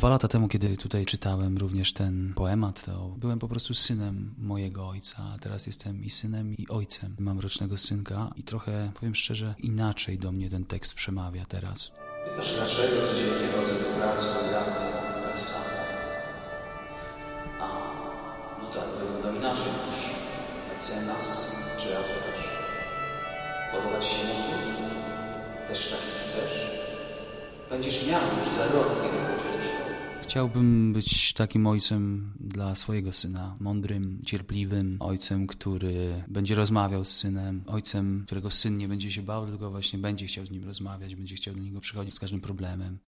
2 lata temu, kiedy tutaj czytałem również ten poemat, to byłem po prostu synem mojego ojca, a teraz jestem i synem, i ojcem. Mam rocznego synka i trochę, powiem szczerze, inaczej do mnie ten tekst przemawia teraz. Pytasz, dlaczego codziennie chodzę do pracy, a ja tak samo? No tak, wyglądam inaczej niż mecenas czy autokarz. Podobać się mógł? Też taki chcesz? Będziesz miał już za rok, kiedy pójdziesz do szkoły. Chciałbym być takim ojcem dla swojego syna, mądrym, cierpliwym, ojcem, który będzie rozmawiał z synem, ojcem, którego syn nie będzie się bał, tylko właśnie będzie chciał z nim rozmawiać, będzie chciał do niego przychodzić z każdym problemem.